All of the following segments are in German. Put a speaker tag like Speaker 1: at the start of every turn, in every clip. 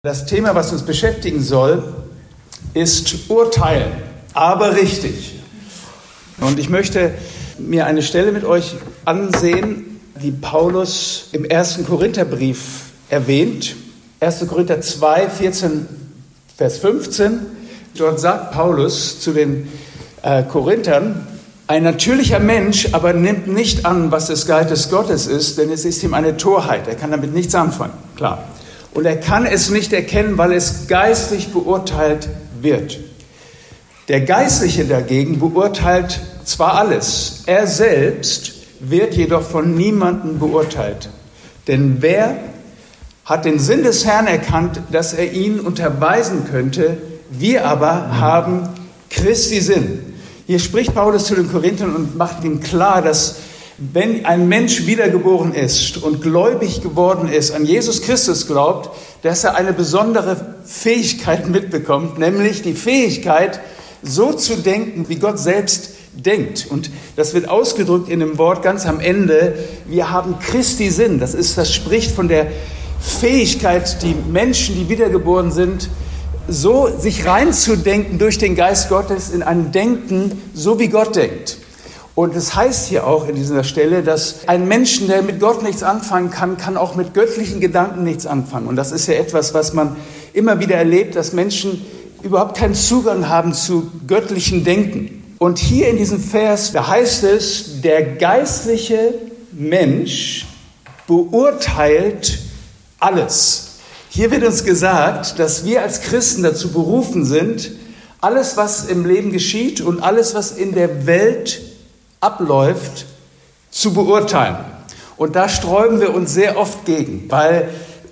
Speaker 1: Das Thema, was uns beschäftigen soll, ist Urteilen, aber richtig. Und ich möchte mir eine Stelle mit euch ansehen, die Paulus im 1. Korintherbrief erwähnt. 1. Korinther 2, 14, Vers 15. Dort sagt Paulus zu den Korinthern: Ein natürlicher Mensch aber nimmt nicht an, was des Geistes Gottes ist, denn es ist ihm eine Torheit. Er kann damit nichts anfangen, klar. Und er kann es nicht erkennen, weil es geistlich beurteilt wird. Der Geistliche dagegen beurteilt zwar alles, er selbst wird jedoch von niemandem beurteilt. Denn wer hat den Sinn des Herrn erkannt, dass er ihn unterweisen könnte? Wir aber haben Christi Sinn. Hier spricht Paulus zu den Korinthern und macht ihm klar, dass wenn ein Mensch wiedergeboren ist und gläubig geworden ist, an Jesus Christus glaubt, dass er eine besondere Fähigkeit mitbekommt, nämlich die Fähigkeit, so zu denken, wie Gott selbst denkt. Und das wird ausgedrückt in dem Wort ganz am Ende: Wir haben Christi Sinn. Das spricht von der Fähigkeit, die Menschen, die wiedergeboren sind, so sich reinzudenken durch den Geist Gottes in ein Denken, so wie Gott denkt. Und es heißt hier auch in dieser Stelle, dass ein Menschen, der mit Gott nichts anfangen kann auch mit göttlichen Gedanken nichts anfangen. Und das ist ja etwas, was man immer wieder erlebt, dass Menschen überhaupt keinen Zugang haben zu göttlichen Denken. Und hier in diesem Vers, da heißt es, der geistliche Mensch beurteilt alles. Hier wird uns gesagt, dass wir als Christen dazu berufen sind, alles, was im Leben geschieht und alles, was in der Welt abläuft, zu beurteilen. Und da sträuben wir uns sehr oft gegen, weil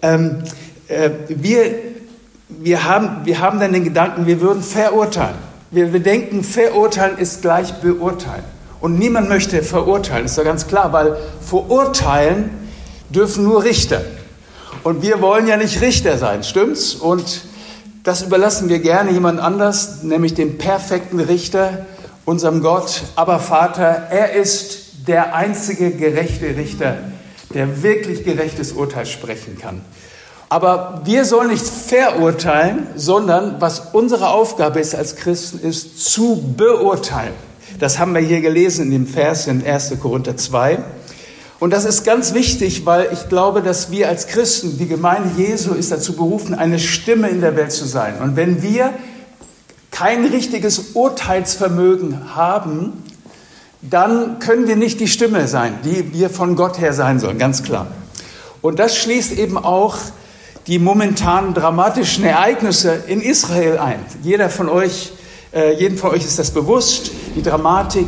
Speaker 1: wir haben dann den Gedanken, wir würden verurteilen. Wir denken, verurteilen ist gleich beurteilen. Und niemand möchte verurteilen, ist ja ganz klar, weil verurteilen dürfen nur Richter. Und wir wollen ja nicht Richter sein, stimmt's? Und das überlassen wir gerne jemand anders, nämlich dem perfekten Richter, unserem Gott. Aber Vater, er ist der einzige gerechte Richter, der wirklich gerechtes Urteil sprechen kann. Aber wir sollen nicht verurteilen, sondern was unsere Aufgabe ist als Christen, ist zu beurteilen. Das haben wir hier gelesen in dem Vers in 1. Korinther 2. Und das ist ganz wichtig, weil ich glaube, dass wir als Christen, die Gemeinde Jesu ist dazu berufen, eine Stimme in der Welt zu sein. Und wenn wir kein richtiges Urteilsvermögen haben, dann können wir nicht die Stimme sein, die wir von Gott her sein sollen, ganz klar. Und das schließt eben auch die momentanen dramatischen Ereignisse in Israel ein. Jedem von euch ist das bewusst, die Dramatik,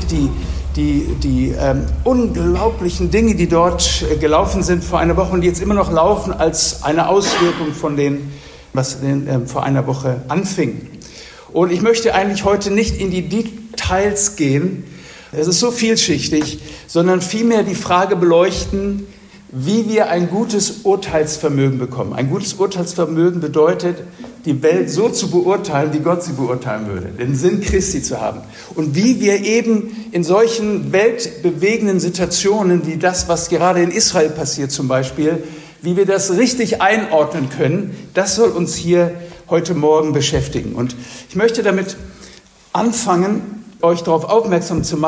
Speaker 1: die unglaublichen Dinge, die dort gelaufen sind vor einer Woche und die jetzt immer noch laufen als eine Auswirkung von dem, was vor einer Woche anfing. Und ich möchte eigentlich heute nicht in die Details gehen, es ist so vielschichtig, sondern vielmehr die Frage beleuchten, wie wir ein gutes Urteilsvermögen bekommen. Ein gutes Urteilsvermögen bedeutet, die Welt so zu beurteilen, wie Gott sie beurteilen würde, den Sinn Christi zu haben. Und wie wir eben in solchen weltbewegenden Situationen, wie das, was gerade in Israel passiert zum Beispiel, wie wir das richtig einordnen können, das soll uns hier heute Morgen beschäftigen. Und ich möchte damit anfangen, euch darauf aufmerksam zu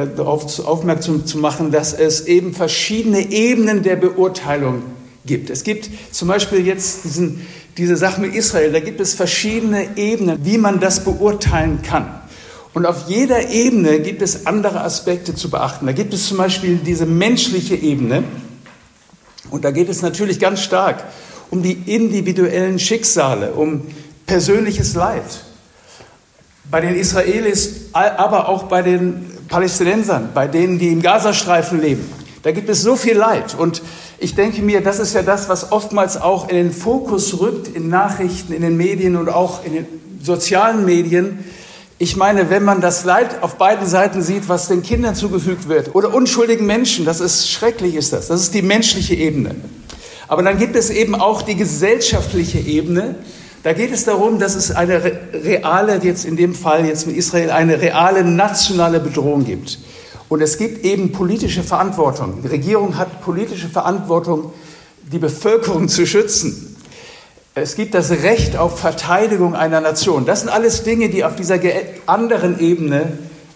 Speaker 1: machen, dass es eben verschiedene Ebenen der Beurteilung gibt. Es gibt zum Beispiel jetzt diese Sache mit Israel, da gibt es verschiedene Ebenen, wie man das beurteilen kann. Und auf jeder Ebene gibt es andere Aspekte zu beachten. Da gibt es zum Beispiel diese menschliche Ebene. Und da geht es natürlich ganz stark um die individuellen Schicksale, um persönliches Leid. Bei den Israelis, aber auch bei den Palästinensern, bei denen, die im Gazastreifen leben. Da gibt es so viel Leid. Und ich denke mir, das ist ja das, was oftmals auch in den Fokus rückt, in Nachrichten, in den Medien und auch in den sozialen Medien. Ich meine, wenn man das Leid auf beiden Seiten sieht, was den Kindern zugefügt wird oder unschuldigen Menschen, das ist schrecklich, ist das. Das ist die menschliche Ebene. Aber dann gibt es eben auch die gesellschaftliche Ebene. Da geht es darum, dass es eine reale, jetzt in dem Fall jetzt mit Israel, eine reale nationale Bedrohung gibt. Und es gibt eben politische Verantwortung. Die Regierung hat politische Verantwortung, die Bevölkerung zu schützen. Es gibt das Recht auf Verteidigung einer Nation. Das sind alles Dinge, die auf dieser anderen Ebene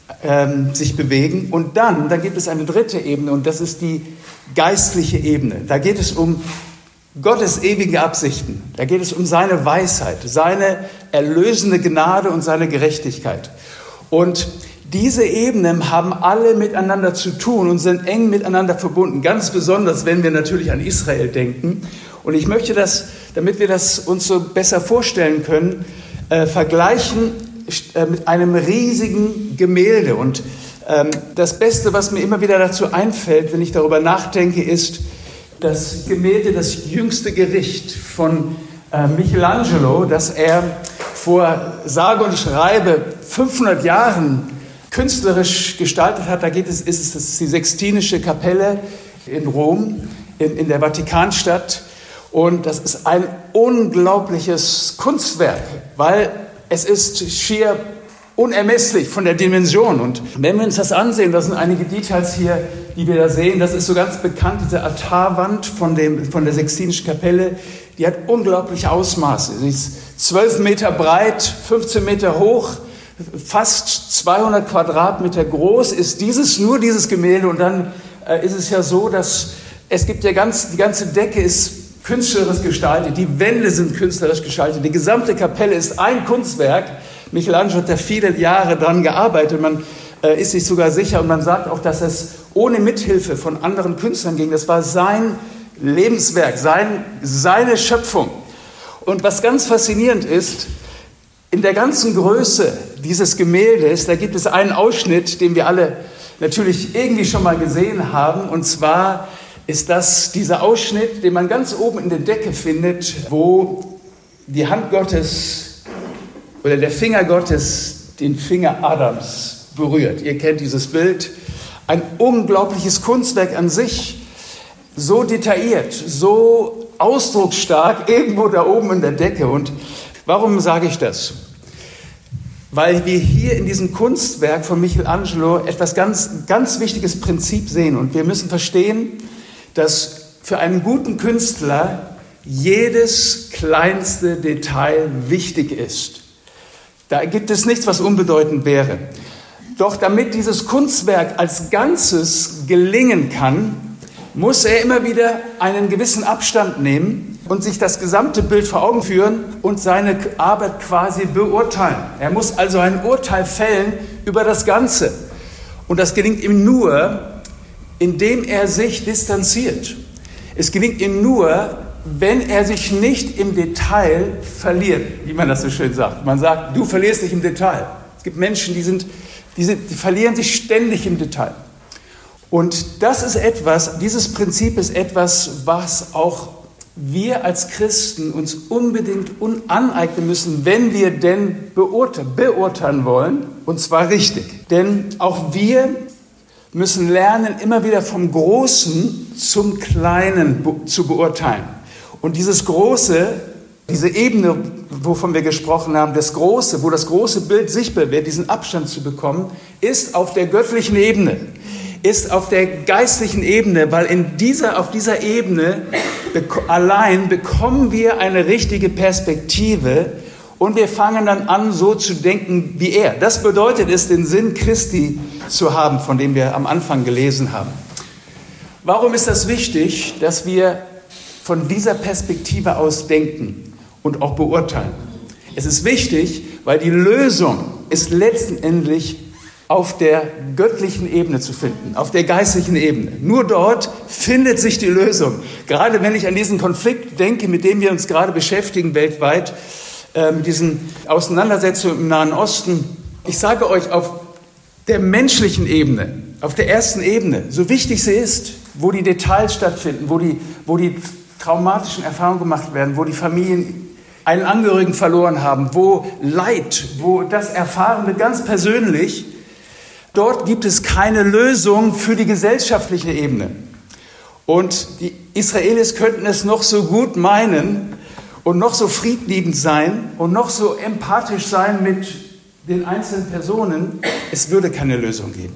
Speaker 1: sich bewegen. Und dann gibt es eine dritte Ebene, und das ist die geistliche Ebene. Da geht es um Gottes ewige Absichten. Da geht es um seine Weisheit, seine erlösende Gnade und seine Gerechtigkeit. Und diese Ebenen haben alle miteinander zu tun und sind eng miteinander verbunden. Ganz besonders, wenn wir natürlich an Israel denken. Und ich möchte das, damit wir das uns so besser vorstellen können, vergleichen mit einem riesigen Gemälde. Und das Beste, was mir immer wieder dazu einfällt, wenn ich darüber nachdenke, ist das Gemälde Das jüngste Gericht von Michelangelo, das er vor sage und schreibe 500 Jahren künstlerisch gestaltet hat. Da ist es die Sixtinische Kapelle in Rom, in der Vatikanstadt. Und das ist ein unglaubliches Kunstwerk, weil es ist schier unermesslich von der Dimension. Und wenn wir uns das ansehen, das sind einige Details hier, die wir da sehen. Das ist so ganz bekannt, diese Altarwand von der Sixtinischen Kapelle. Die hat unglaubliche Ausmaße. Sie ist 12 Meter breit, 15 Meter hoch, fast 200 Quadratmeter groß ist nur dieses Gemälde. Und dann ist es ja so, dass die ganze Decke ist künstlerisch gestaltet, die Wände sind künstlerisch gestaltet, die gesamte Kapelle ist ein Kunstwerk. Michelangelo hat da viele Jahre dran gearbeitet. Man ist sich sogar sicher und man sagt auch, dass es ohne Mithilfe von anderen Künstlern ging. Das war sein Lebenswerk, seine Schöpfung. Und was ganz faszinierend ist, in der ganzen Größe dieses Gemäldes, da gibt es einen Ausschnitt, den wir alle natürlich irgendwie schon mal gesehen haben. Und zwar ist das dieser Ausschnitt, den man ganz oben in der Decke findet, wo die Hand Gottes oder der Finger Gottes den Finger Adams berührt. Ihr kennt dieses Bild. Ein unglaubliches Kunstwerk an sich, so detailliert, so ausdrucksstark, irgendwo da oben in der Decke. Und warum sage ich das? Weil wir hier in diesem Kunstwerk von Michelangelo etwas ganz, ganz wichtiges Prinzip sehen. Und wir müssen verstehen, dass für einen guten Künstler jedes kleinste Detail wichtig ist. Da gibt es nichts, was unbedeutend wäre. Doch damit dieses Kunstwerk als Ganzes gelingen kann, muss er immer wieder einen gewissen Abstand nehmen und sich das gesamte Bild vor Augen führen und seine Arbeit quasi beurteilen. Er muss also ein Urteil fällen über das Ganze. Und das gelingt ihm nur, indem er sich distanziert. Es gelingt ihm nur, wenn er sich nicht im Detail verliert, wie man das so schön sagt. Man sagt, du verlierst dich im Detail. Es gibt Menschen, die verlieren sich ständig im Detail. Und dieses Prinzip ist etwas, was auch wir als Christen uns unbedingt aneignen müssen, wenn wir denn beurteilen wollen, und zwar richtig. Denn auch wir müssen lernen, immer wieder vom Großen zum Kleinen zu beurteilen. Und dieses Große, diese Ebene, wovon wir gesprochen haben, das Große, wo das große Bild sichtbar wird, diesen Abstand zu bekommen, ist auf der göttlichen Ebene, ist auf der geistlichen Ebene, weil auf dieser Ebene allein bekommen wir eine richtige Perspektive und wir fangen dann an, so zu denken wie er. Das bedeutet es, den Sinn Christi zu haben, von dem wir am Anfang gelesen haben. Warum ist das wichtig, dass wir von dieser Perspektive aus denken und auch beurteilen? Es ist wichtig, weil die Lösung ist letztendlich auf der göttlichen Ebene zu finden, auf der geistlichen Ebene. Nur dort findet sich die Lösung. Gerade wenn ich an diesen Konflikt denke, mit dem wir uns gerade beschäftigen weltweit, mit diesen Auseinandersetzungen im Nahen Osten. Ich sage euch, auf der menschlichen Ebene, auf der ersten Ebene, so wichtig sie ist, wo die Details stattfinden, wo die traumatischen Erfahrungen gemacht werden, wo die Familien einen Angehörigen verloren haben, wo Leid, wo das erfahren wird, ganz persönlich, dort gibt es keine Lösung für die gesellschaftliche Ebene. Und die Israelis könnten es noch so gut meinen und noch so friedliebend sein und noch so empathisch sein mit den einzelnen Personen, es würde keine Lösung geben.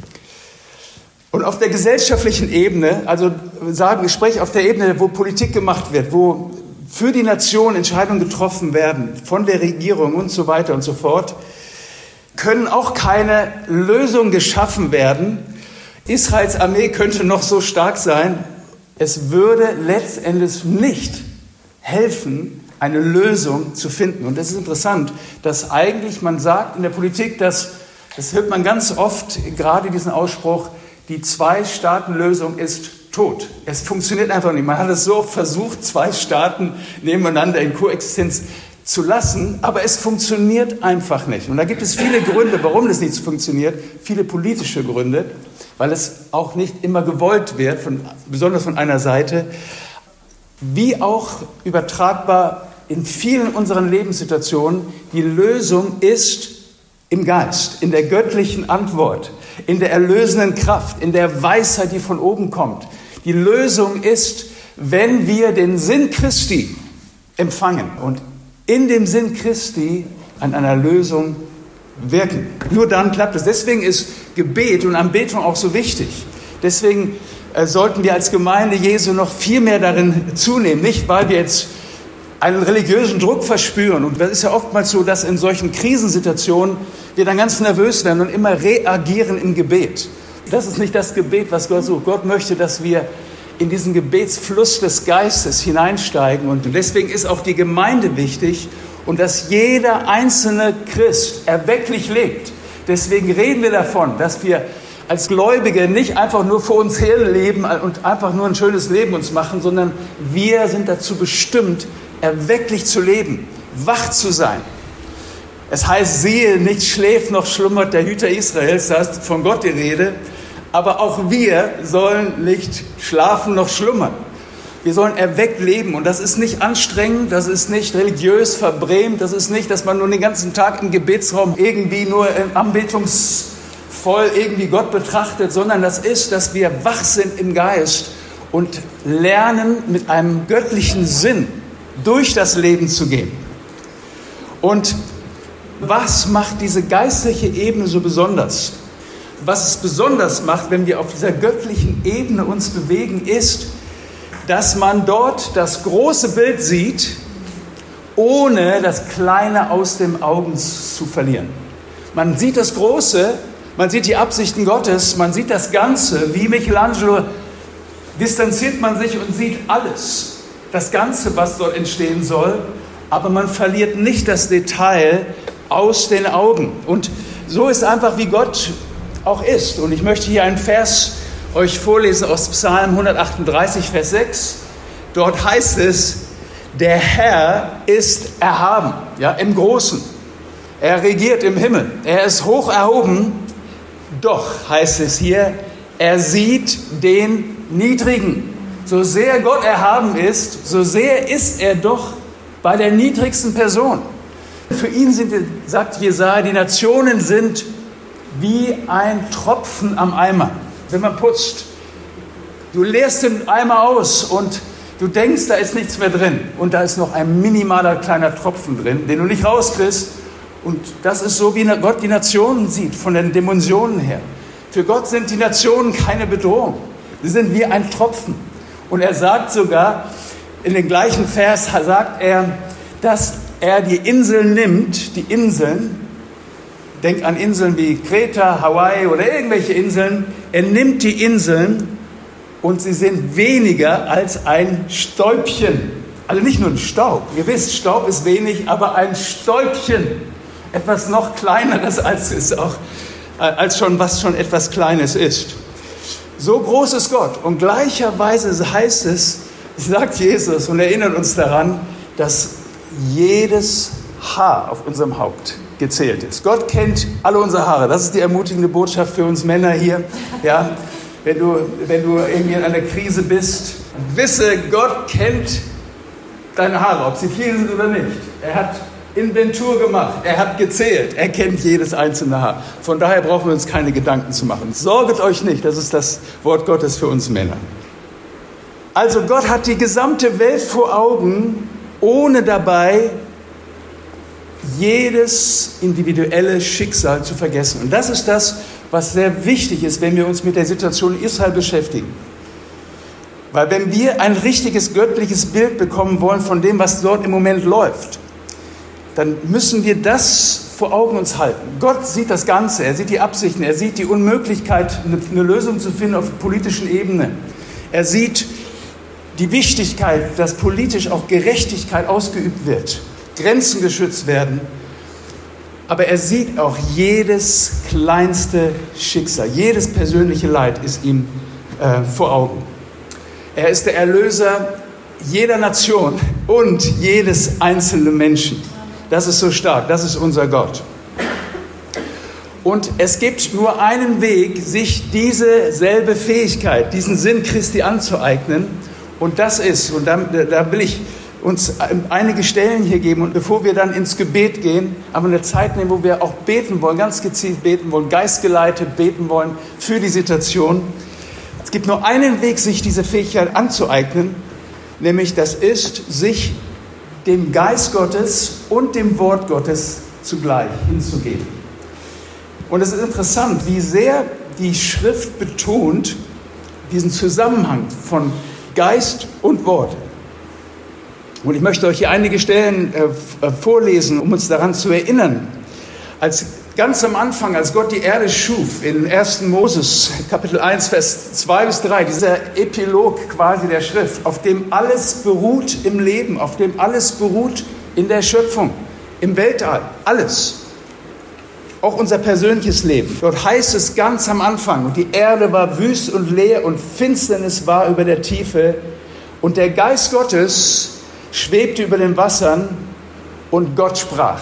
Speaker 1: Und auf der gesellschaftlichen Ebene, also ich spreche auf der Ebene, wo Politik gemacht wird, wo für die Nation Entscheidungen getroffen werden, von der Regierung und so weiter und so fort, können auch keine Lösungen geschaffen werden. Israels Armee könnte noch so stark sein, es würde letztendlich nicht helfen, eine Lösung zu finden. Und das ist interessant, dass eigentlich man sagt in der Politik, das hört man ganz oft, gerade diesen Ausspruch, die Zwei-Staaten-Lösung ist tot. Es funktioniert einfach nicht. Man hat es so oft versucht, 2 Staaten nebeneinander in Koexistenz zu lassen, aber es funktioniert einfach nicht. Und da gibt es viele Gründe, warum das nicht funktioniert, viele politische Gründe, weil es auch nicht immer gewollt wird, besonders von einer Seite, wie auch übertragbar in vielen unseren Lebenssituationen. Die Lösung ist im Geist, in der göttlichen Antwort, in der erlösenden Kraft, in der Weisheit, die von oben kommt. Die Lösung ist, wenn wir den Sinn Christi empfangen und in dem Sinn Christi an einer Lösung wirken. Nur dann klappt es. Deswegen ist Gebet und Anbetung auch so wichtig. Deswegen sollten wir als Gemeinde Jesu noch viel mehr darin zunehmen. Nicht, weil wir jetzt einen religiösen Druck verspüren. Und das ist ja oftmals so, dass in solchen Krisensituationen wir dann ganz nervös werden und immer reagieren im Gebet. Das ist nicht das Gebet, was Gott sucht. Gott möchte, dass wir in diesen Gebetsfluss des Geistes hineinsteigen. Und deswegen ist auch die Gemeinde wichtig und dass jeder einzelne Christ erwecklich lebt. Deswegen reden wir davon, dass wir als Gläubige nicht einfach nur vor uns her leben und einfach nur ein schönes Leben uns machen, sondern wir sind dazu bestimmt, erwecklich zu leben, wach zu sein. Es heißt, siehe, nicht schläft noch schlummert der Hüter Israels, da ist von Gott die Rede. Aber auch wir sollen nicht schlafen noch schlummern. Wir sollen erweckt leben. Und das ist nicht anstrengend, das ist nicht religiös verbrämt, das ist nicht, dass man nur den ganzen Tag im Gebetsraum irgendwie nur anbetungsvoll irgendwie Gott betrachtet, sondern das ist, dass wir wach sind im Geist und lernen, mit einem göttlichen Sinn durch das Leben zu gehen. Und was macht diese geistliche Ebene so besonders? Was es besonders macht, wenn wir auf dieser göttlichen Ebene uns bewegen, ist, dass man dort das große Bild sieht, ohne das Kleine aus den Augen zu verlieren. Man sieht das Große, man sieht die Absichten Gottes, man sieht das Ganze. Wie Michelangelo distanziert man sich und sieht alles, das Ganze, was dort entstehen soll, aber man verliert nicht das Detail aus den Augen. Und so ist einfach, wie Gott auch ist. Und ich möchte hier einen Vers euch vorlesen aus Psalm 138, Vers 6. Dort heißt es, der Herr ist erhaben, ja, im Großen. Er regiert im Himmel. Er ist hoch erhoben. Doch, heißt es hier, er sieht den Niedrigen. So sehr Gott erhaben ist, so sehr ist er doch bei der niedrigsten Person. Für ihn sind, sagt Jesaja, die Nationen sind wie ein Tropfen am Eimer. Wenn man putzt, du leerst den Eimer aus und du denkst, da ist nichts mehr drin. Und da ist noch ein minimaler kleiner Tropfen drin, den du nicht rauskriegst. Und das ist so, wie Gott die Nationen sieht, von den Dimensionen her. Für Gott sind die Nationen keine Bedrohung. Sie sind wie ein Tropfen. Und er sagt sogar, in dem gleichen Vers sagt er, dass er die Inseln nimmt, die Inseln, denk an Inseln wie Kreta, Hawaii oder irgendwelche Inseln. Er nimmt die Inseln und sie sind weniger als ein Stäubchen. Also nicht nur ein Staub. Ihr wisst, Staub ist wenig, aber ein Stäubchen. Etwas noch Kleineres als schon, was schon etwas Kleines ist. So groß ist Gott. Und gleicherweise heißt es, sagt Jesus und erinnert uns daran, dass jedes Haar auf unserem Haupt gezählt ist. Gott kennt alle unsere Haare. Das ist die ermutigende Botschaft für uns Männer hier. Ja, wenn du irgendwie in einer Krise bist, wisse, Gott kennt deine Haare, ob sie viel sind oder nicht. Er hat Inventur gemacht, er hat gezählt, er kennt jedes einzelne Haar. Von daher brauchen wir uns keine Gedanken zu machen. Sorget euch nicht, das ist das Wort Gottes für uns Männer. Also Gott hat die gesamte Welt vor Augen, ohne dabei jedes individuelle Schicksal zu vergessen. Und das ist das, was sehr wichtig ist, wenn wir uns mit der Situation Israel beschäftigen. Weil wenn wir ein richtiges göttliches Bild bekommen wollen von dem, was dort im Moment läuft, dann müssen wir das vor Augen uns halten. Gott sieht das Ganze, er sieht die Absichten, er sieht die Unmöglichkeit, eine Lösung zu finden auf der politischen Ebene. Er sieht die Wichtigkeit, dass politisch auch Gerechtigkeit ausgeübt wird, Grenzen geschützt werden. Aber er sieht auch jedes kleinste Schicksal, jedes persönliche Leid ist ihm vor Augen. Er ist der Erlöser jeder Nation und jedes einzelnen Menschen. Das ist so stark, das ist unser Gott. Und es gibt nur einen Weg, sich diese selbe Fähigkeit, diesen Sinn Christi anzueignen. Und das ist, und da will ich uns einige Stellen hier geben. Und bevor wir dann ins Gebet gehen, aber eine Zeit nehmen, wo wir auch beten wollen, ganz gezielt beten wollen, geistgeleitet beten wollen für die Situation. Es gibt nur einen Weg, sich diese Fähigkeit anzueignen, nämlich das ist, sich dem Geist Gottes und dem Wort Gottes zugleich hinzugeben. Und es ist interessant, wie sehr die Schrift betont diesen Zusammenhang von Geist und Wort. Und ich möchte euch hier einige Stellen vorlesen, um uns daran zu erinnern. Ganz am Anfang, als Gott die Erde schuf, in 1. Moses, Kapitel 1, Vers 2 bis 3, dieser Epilog quasi der Schrift, auf dem alles beruht im Leben, auf dem alles beruht in der Schöpfung, im Weltall, alles. Auch unser persönliches Leben. Dort heißt es ganz am Anfang, und die Erde war wüst und leer und Finsternis war über der Tiefe und der Geist Gottes schwebte über den Wassern und Gott sprach.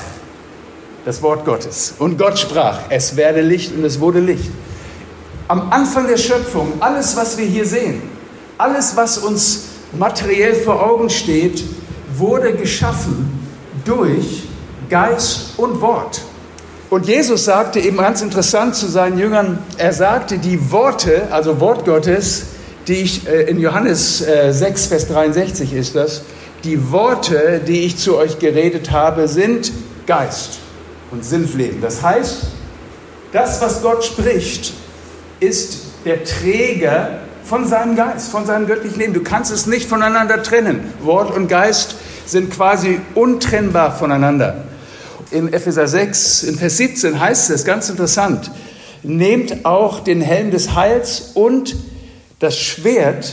Speaker 1: Das Wort Gottes. Und Gott sprach, es werde Licht und es wurde Licht. Am Anfang der Schöpfung, alles, was wir hier sehen, alles, was uns materiell vor Augen steht, wurde geschaffen durch Geist und Wort. Und Jesus sagte eben ganz interessant zu seinen Jüngern, er sagte, die Worte, also Wort Gottes, die ich in Johannes 6, Vers 63 ist das, die Worte, die ich zu euch geredet habe, sind Geist und sind Leben. Das heißt, das, was Gott spricht, ist der Träger von seinem Geist, von seinem göttlichen Leben. Du kannst es nicht voneinander trennen. Wort und Geist sind quasi untrennbar voneinander. In Epheser 6, in Vers 17 heißt es, ganz interessant, nehmt auch den Helm des Heils und das Schwert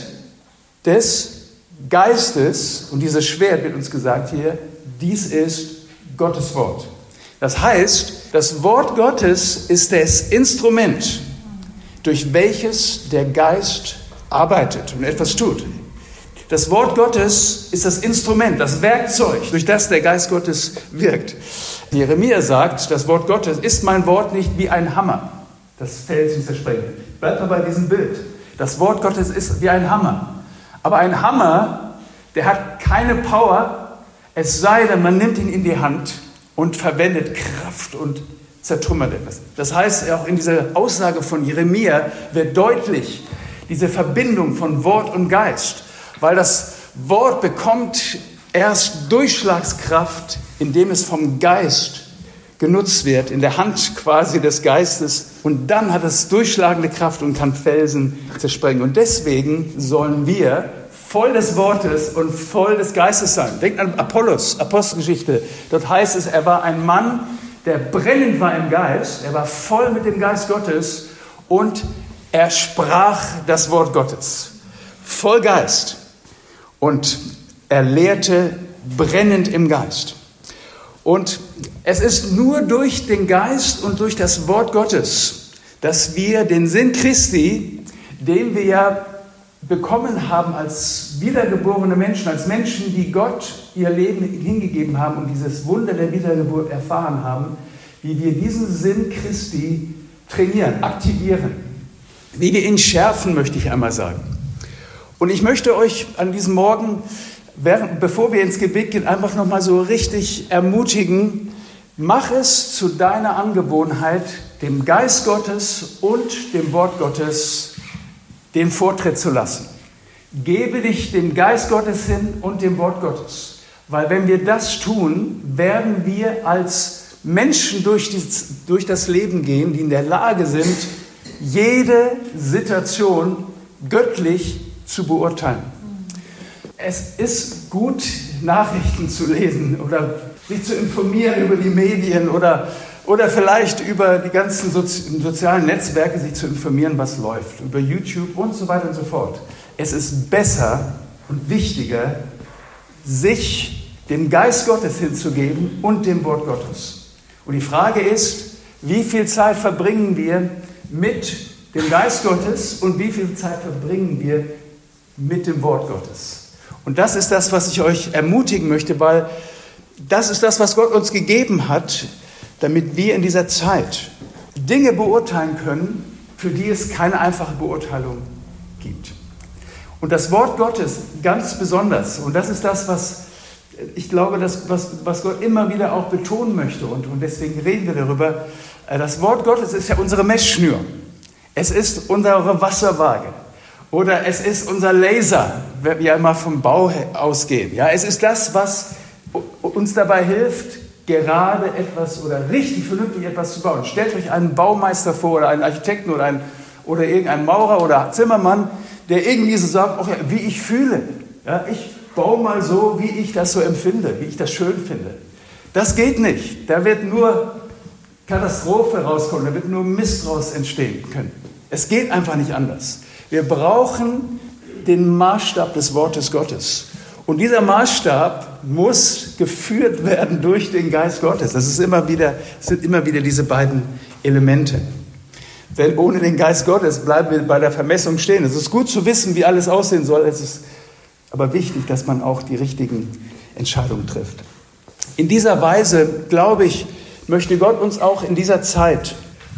Speaker 1: des Geistes, und dieses Schwert wird uns gesagt hier, dies ist Gottes Wort. Das heißt, das Wort Gottes ist das Instrument, durch welches der Geist arbeitet und etwas tut. Das Wort Gottes ist das Instrument, das Werkzeug, durch das der Geist Gottes wirkt. Jeremia sagt, das Wort Gottes ist mein Wort nicht wie ein Hammer, das Felsen zersprengt. Bleibt mal bei diesem Bild. Das Wort Gottes ist wie ein Hammer. Aber ein Hammer, der hat keine Power, es sei denn, man nimmt ihn in die Hand und verwendet Kraft und zertrümmert etwas. Das heißt, auch in dieser Aussage von Jeremia wird deutlich diese Verbindung von Wort und Geist, weil das Wort bekommt erst Durchschlagskraft, indem es vom Geist genutzt wird, in der Hand quasi des Geistes, und dann hat es durchschlagende Kraft und kann Felsen zersprengen. Und deswegen sollen wir voll des Wortes und voll des Geistes sein. Denkt an Apollos, Apostelgeschichte. Dort heißt es, er war ein Mann, der brennend war im Geist, er war voll mit dem Geist Gottes und er sprach das Wort Gottes. Voll Geist. Und er lehrte brennend im Geist. Und es ist nur durch den Geist und durch das Wort Gottes, dass wir den Sinn Christi, den wir ja bekommen haben als wiedergeborene Menschen, als Menschen, die Gott ihr Leben hingegeben haben und dieses Wunder der Wiedergeburt erfahren haben, wie wir diesen Sinn Christi trainieren, aktivieren, wie wir ihn schärfen, möchte ich einmal sagen. Und ich möchte euch an diesem Morgen, bevor wir ins Gebet gehen, einfach nochmal so richtig ermutigen, mach es zu deiner Angewohnheit, dem Geist Gottes und dem Wort Gottes den Vortritt zu lassen. Gebe dich dem Geist Gottes hin und dem Wort Gottes. Weil wenn wir das tun, werden wir als Menschen durch das Leben gehen, die in der Lage sind, jede Situation göttlich zu beurteilen. Es ist gut, Nachrichten zu lesen oder sich zu informieren über die Medien oder vielleicht über die ganzen sozialen Netzwerke sich zu informieren, was läuft, über YouTube und so weiter und so fort. Es ist besser und wichtiger, sich dem Geist Gottes hinzugeben und dem Wort Gottes. Und die Frage ist, wie viel Zeit verbringen wir mit dem Geist Gottes und wie viel Zeit verbringen wir mit dem Wort Gottes? Und das ist das, was ich euch ermutigen möchte, weil das ist das, was Gott uns gegeben hat, damit wir in dieser Zeit Dinge beurteilen können, für die es keine einfache Beurteilung gibt. Und das Wort Gottes ganz besonders, und das ist das, was ich glaube, was Gott immer wieder auch betonen möchte, und deswegen reden wir darüber, das Wort Gottes ist ja unsere Messschnur. Es ist unsere Wasserwaage. Oder es ist unser Laser, wenn wir mal vom Bau ausgehen. Ja, es ist das, was uns dabei hilft, gerade etwas oder richtig vernünftig etwas zu bauen. Stellt euch einen Baumeister vor oder einen Architekten oder irgendeinen Maurer oder Zimmermann, der irgendwie so sagt, oh ja, wie ich fühle. Ja, ich baue mal so, wie ich das so empfinde, wie ich das schön finde. Das geht nicht. Da wird nur Katastrophe rauskommen, da wird nur Mist raus entstehen können. Es geht einfach nicht anders. Wir brauchen den Maßstab des Wortes Gottes. Und dieser Maßstab muss geführt werden durch den Geist Gottes. Das sind immer wieder diese beiden Elemente. Denn ohne den Geist Gottes bleiben wir bei der Vermessung stehen. Es ist gut zu wissen, wie alles aussehen soll. Es ist aber wichtig, dass man auch die richtigen Entscheidungen trifft. In dieser Weise, glaube ich, möchte Gott uns auch in dieser Zeit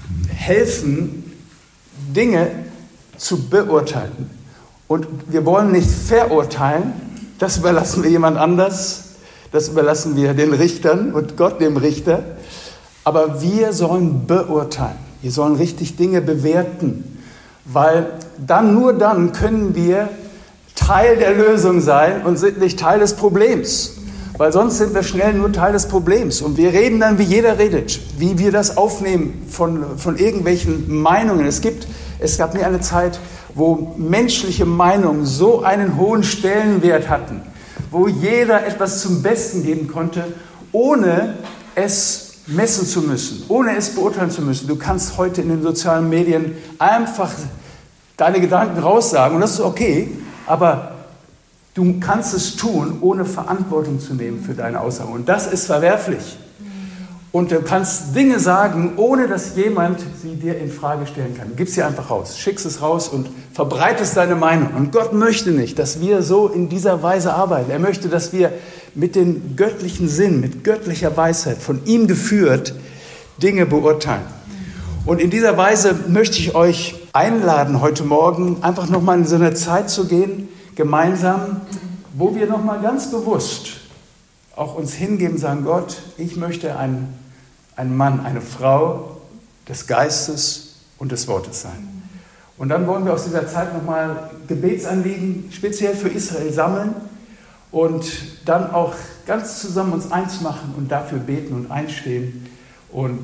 Speaker 1: helfen, Dinge zu beurteilen. Und wir wollen nicht verurteilen, das überlassen wir jemand anders, das überlassen wir den Richtern und Gott dem Richter. Aber wir sollen beurteilen, wir sollen richtig Dinge bewerten, weil nur dann können wir Teil der Lösung sein und sind nicht Teil des Problems. Weil sonst sind wir schnell nur Teil des Problems. Und wir reden dann, wie jeder redet, wie wir das aufnehmen von irgendwelchen Meinungen. Es gab nie eine Zeit, wo menschliche Meinungen so einen hohen Stellenwert hatten, wo jeder etwas zum Besten geben konnte, ohne es messen zu müssen, ohne es beurteilen zu müssen. Du kannst heute in den sozialen Medien einfach deine Gedanken raussagen und das ist okay, aber du kannst es tun, ohne Verantwortung zu nehmen für deine Aussagen. Und das ist verwerflich. Und du kannst Dinge sagen, ohne dass jemand sie dir in Frage stellen kann. Gib sie einfach raus, schickst es raus und verbreitest deine Meinung. Und Gott möchte nicht, dass wir so in dieser Weise arbeiten. Er möchte, dass wir mit dem göttlichen Sinn, mit göttlicher Weisheit, von ihm geführt, Dinge beurteilen. Und in dieser Weise möchte ich euch einladen, heute Morgen einfach nochmal in so eine Zeit zu gehen, gemeinsam, wo wir nochmal ganz bewusst auch uns hingeben, sagen, Gott, ich möchte ein Mann, eine Frau des Geistes und des Wortes sein. Und dann wollen wir aus dieser Zeit nochmal Gebetsanliegen speziell für Israel sammeln und dann auch ganz zusammen uns eins machen und dafür beten und einstehen und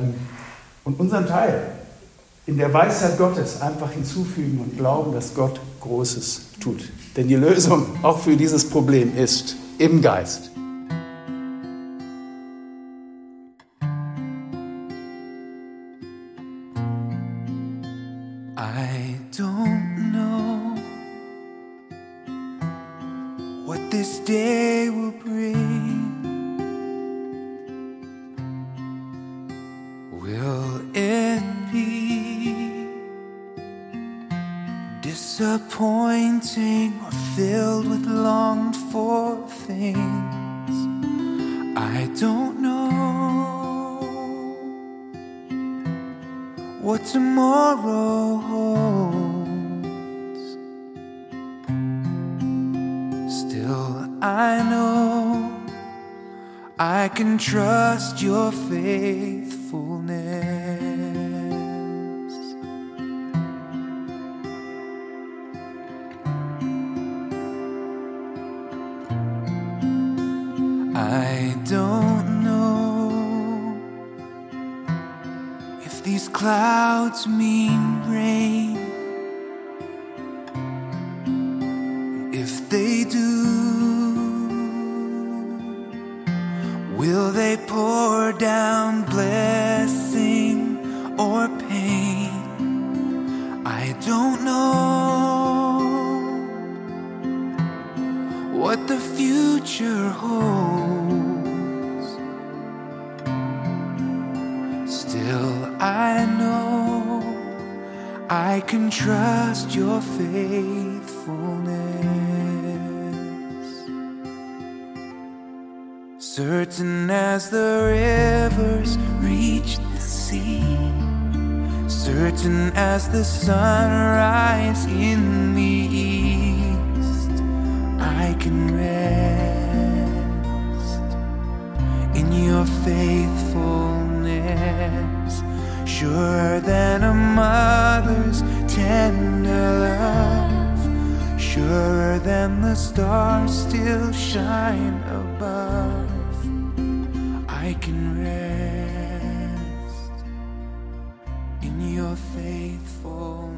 Speaker 1: unseren Teil in der Weisheit Gottes einfach hinzufügen und glauben, dass Gott Großes tut. Denn die Lösung auch für dieses Problem ist im Geist.
Speaker 2: I don't know what this day will bring. Will it be disappointing or filled with longed for things? I don't know what tomorrow holds. Still, I know I can trust your faithfulness. I don't know if these clouds mean rain pour down blessing or pain. I don't know what the future holds. Still I know I can trust your faithfulness. Certain as the rivers reach the sea, certain as the sunrise in the east, I can rest in your faithfulness. Surer than a mother's tender love, surer than the stars still shine above, I can rest in your faithfulness.